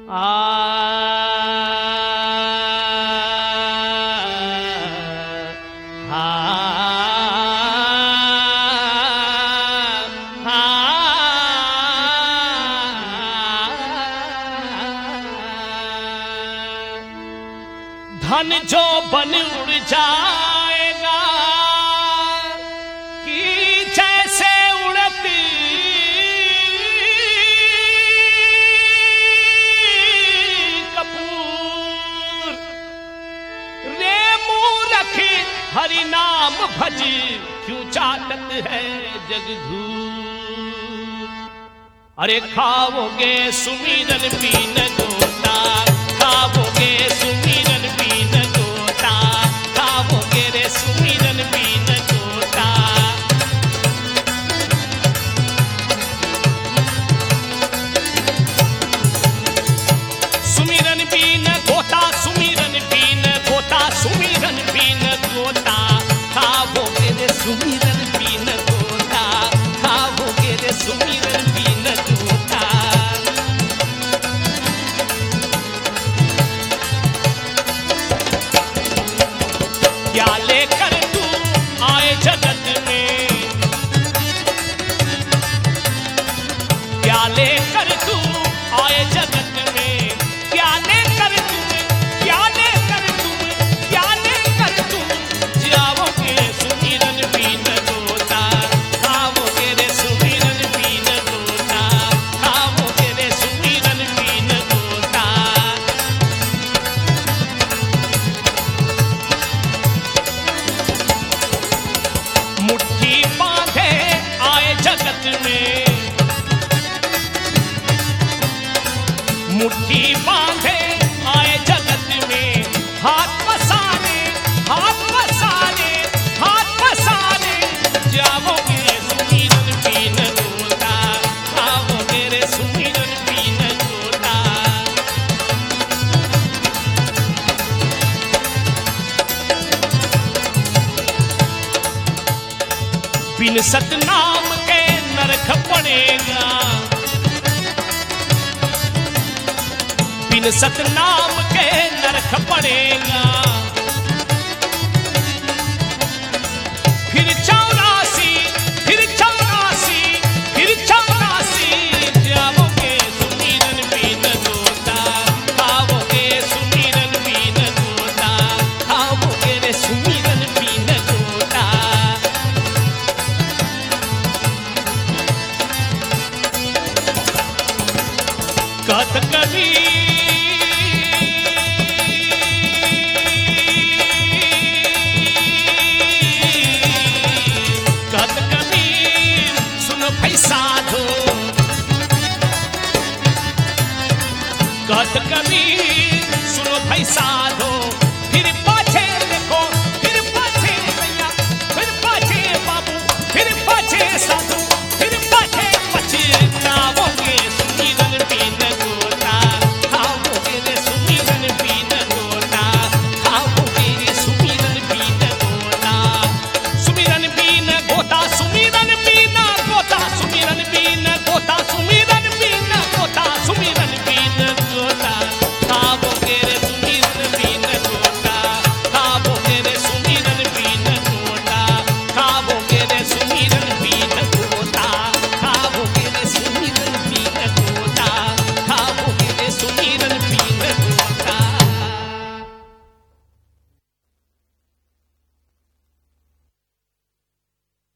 धन जो बन उड़ जाएगा कि जैसे उड़ती कपूर रे मूर्ख हरि नाम भज क्यों चाटत है जग घूर। अरे खाओगे सुमिरन पीन गोता, खाओगे सुमिरन पीन गोता, खाओगे रे सुमिरन पीन गोता। सुमिरन पीन गोता, सुमिरन पीन गोता, सुमिरन पीन गोता, खाओगे रे सुमिरन पीन गोता, खाओगे रे सुमिरन पीन गोता। क्या लेकर तू आए जगत में, क्या लेकर तू आए जगत में, क्या लेकर तुम, क्या लेकर तुम, क्या लेकर तुम जाओगे सुमिरन पीन गोता, खाओगे रे सुमिरन पीन गोता, खाओगे रे सुमिरन पीन गोता। मुट्ठी बांधे आए जगत में, मुट्ठी बांधे आए जगत में, हाथ पसारे, हाथ पसारे, हाथ पसारे जाओगे सुमिरन पीन गोता, खाओगे रे सुमिरन पीन गोता। बिन सतनाम के नरक पड़ेगा, बिन सतनाम के नरक पड़ेगा। फिर 84, फिर 84, फिर 84 जाओगे सुमिरन पीन गोता, खाओगे सुमिरन पीन गोता, खाओगे रे सुमिरन पीन गोता। कहत कबीर, कहत कबीर सुनो भाई साधो, कहत कबीर सुनो भाई साधो,